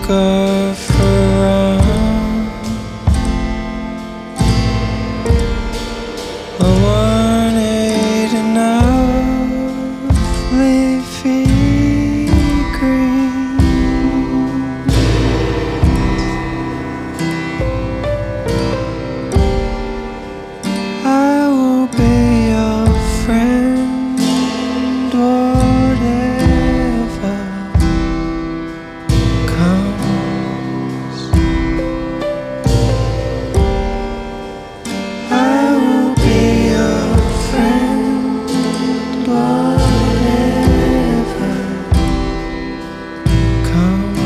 go for a run. I wanted enough leafy green. I will be your friend, whatever comes. I will be your friend, whatever comes.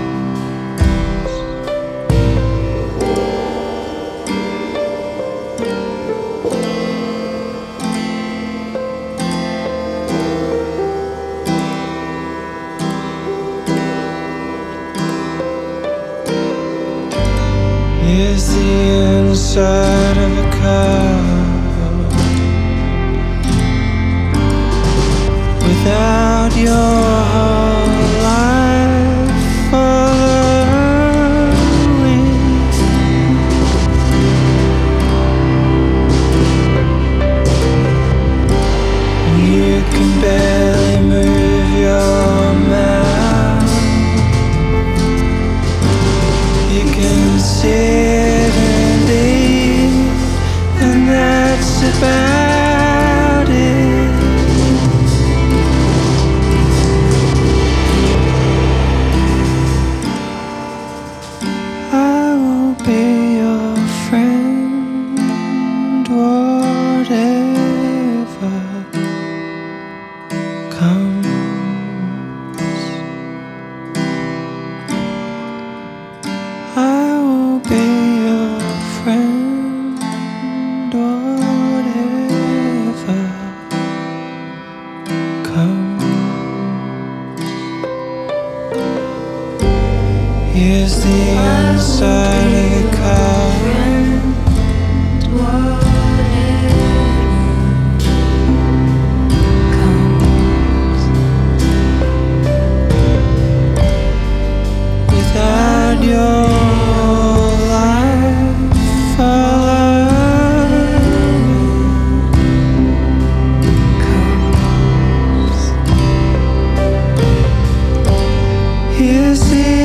Here's the inside of a car without your whole life following. You can barely move your mouth. You can sit and eat, and that's about it. I will be your friend, whatever comes. I will be your friend, whatever comes. Here's the inside of the car without your life following. Here's the